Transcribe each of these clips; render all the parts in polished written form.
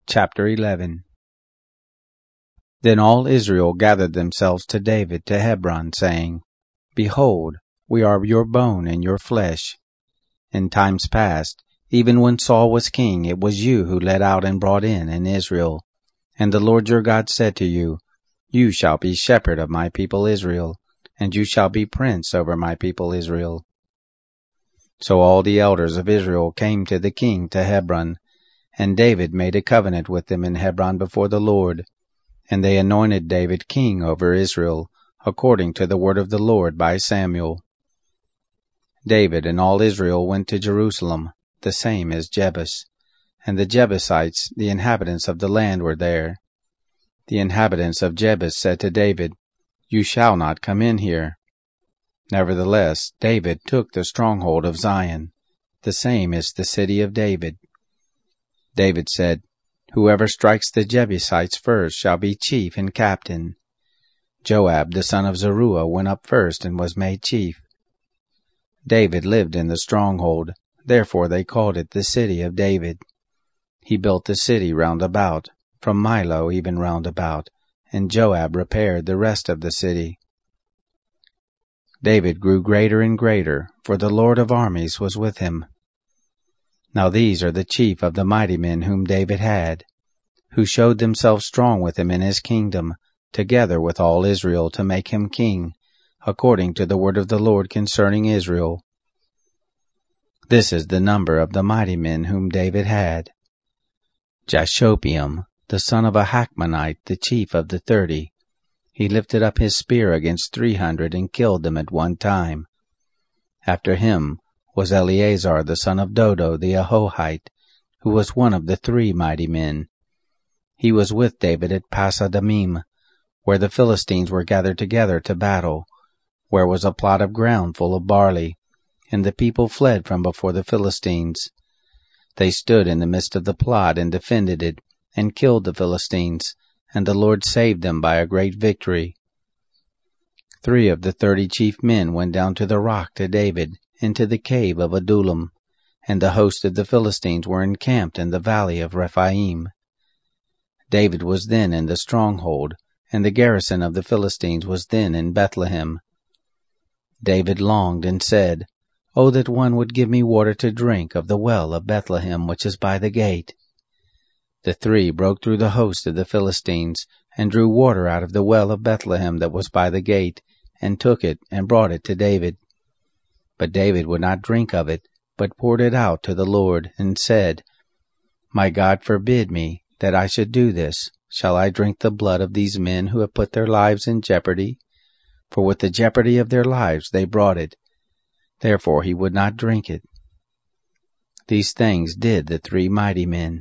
Chapter 11. Then all Israel gathered themselves to David to Hebron, saying, Behold, we are your bone and your flesh. In times past, even when Saul was king, it was you who led out and brought in Israel. And the Lord your God said to you, You shall be shepherd of my people Israel, and you shall be prince over my people Israel. So all the elders of Israel came to the king to Hebron, and David made a covenant with them in Hebron before the Lord. And they anointed David king over Israel, according to the word of the Lord by Samuel. David and all Israel went to Jerusalem, the same as Jebus. And the Jebusites, the inhabitants of the land, were there. The inhabitants of Jebus said to David, You shall not come in here. Nevertheless, David took the stronghold of Zion, the same is the city of David. David said, Whoever strikes the Jebusites first shall be chief and captain. Joab the son of Zeruiah went up first and was made chief. David lived in the stronghold, therefore they called it the city of David. He built the city round about, from Milo even round about, and Joab repaired the rest of the city. David grew greater and greater, for the Lord of armies was with him. Now these are the chief of the mighty men whom David had, who showed themselves strong with him in his kingdom, together with all Israel, to make him king, according to the word of the Lord concerning Israel. This is the number of the mighty men whom David had. Jashobeam, the son of a Hachmonite, the chief of the 30. He lifted up his spear against 300 and killed them at one time. After him was Eleazar the son of Dodo the Ahohite, who was one of the 3 mighty men. He was with David at Pasadamim, where the Philistines were gathered together to battle, where was a plot of ground full of barley, and the people fled from before the Philistines. They stood in the midst of the plot and defended it, and killed the Philistines, and the Lord saved them by a great victory. 3 of the 30 chief men went down to the rock to David, into the cave of Adullam, and the host of the Philistines were encamped in the valley of Rephaim. David was then in the stronghold, and the garrison of the Philistines was then in Bethlehem. David longed and said, Oh, that one would give me water to drink of the well of Bethlehem which is by the gate. The 3 broke through the host of the Philistines, and drew water out of the well of Bethlehem that was by the gate, and took it and brought it to David. But David would not drink of it, but poured it out to the Lord, and said, My God forbid me that I should do this. Shall I drink the blood of these men who have put their lives in jeopardy? For with the jeopardy of their lives they brought it. Therefore he would not drink it. These things did the 3 mighty men.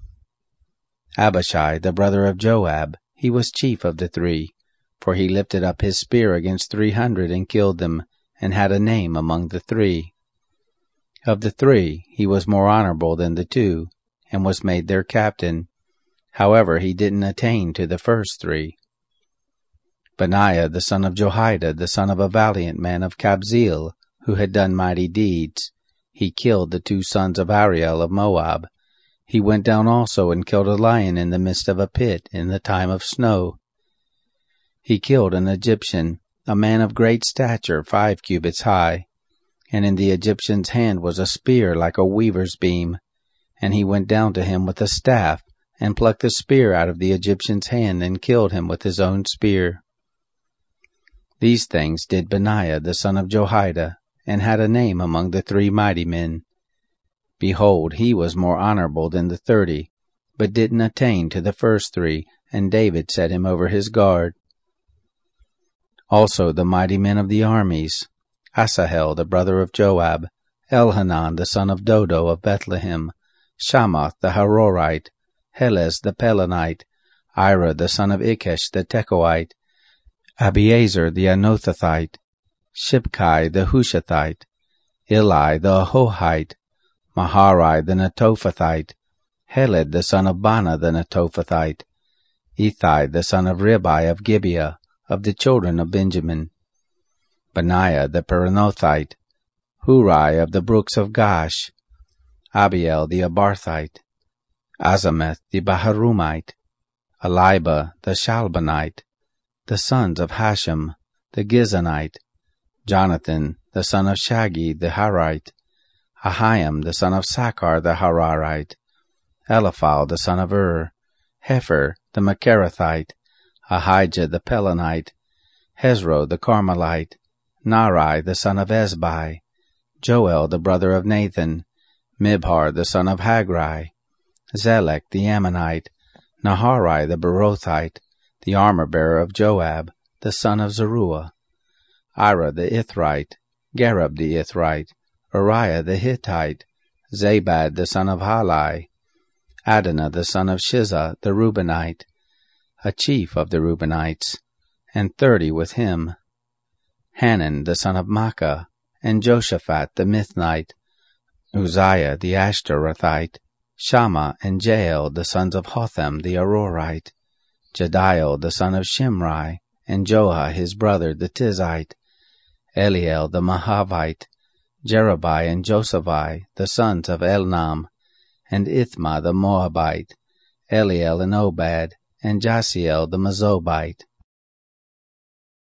Abishai, the brother of Joab, he was chief of the 3, for he lifted up his spear against 300 and killed them, and had a name among the 3. Of the 3, he was more honorable than the 2, and was made their captain. However, he didn't attain to the first 3. Benaiah, the son of Jehoiada, the son of a valiant man of Kabzeel, who had done mighty deeds, he killed the 2 sons of Ariel of Moab. He went down also and killed a lion in the midst of a pit in the time of snow. He killed an Egyptian, a man of great stature, 5 cubits high, and in the Egyptian's hand was a spear like a weaver's beam, and he went down to him with a staff, and plucked the spear out of the Egyptian's hand, and killed him with his own spear. These things did Benaiah the son of Jehoiada, and had a name among the 3 mighty men. Behold, he was more honorable than the 30, but didn't attain to the first 3, and David set him over his guard. Also the mighty men of the armies, Asahel the brother of Joab, Elhanan the son of Dodo of Bethlehem, Shamoth the Harorite, Helez the Pelonite, Ira the son of Ikesh the Tekoite, Abiezer the Anothathite, Shibkai the Hushathite, Eli the Ahohite, Maharai the Netophathite, Heled the son of Bana the Netophathite, Ithai the son of Ribai of Gibeah, of the children of Benjamin, Benaiah the Peranothite, Hurai of the brooks of Gash, Abiel the Abarthite, Azameth the Baharumite, Eliba the Shalbanite, the sons of Hashem the Gizonite, Jonathan the son of Shagi the Harite, Ahiam the son of Sakar the Hararite, Eliphal the son of Hefer the Macherathite, Ahijah the Pelonite, Hezro the Carmelite, Nari the son of Ezbai, Joel the brother of Nathan, Mibhar the son of Hagri, Zelek the Ammonite, Nahari the Berothite, the armor-bearer of Joab, the son of Zeruiah, Ira the Ithrite, Gareb the Ithrite, Uriah the Hittite, Zabad the son of Halai, Adonah the son of Shiza the Reubenite, a chief of the Reubenites, and 30 with him, Hanan the son of Makkah, and Joshaphat the Mithnite, Uzziah the Ashtarothite, Shammah and Jael the sons of Hotham the Arorite, Jediel the son of Shimri, and Joah his brother the Tizite, Eliel the Mahavite, Jerubai and Josaphi the sons of Elnam, and Ithma the Moabite, Eliel and Obad, and Jasiel the Mezobite,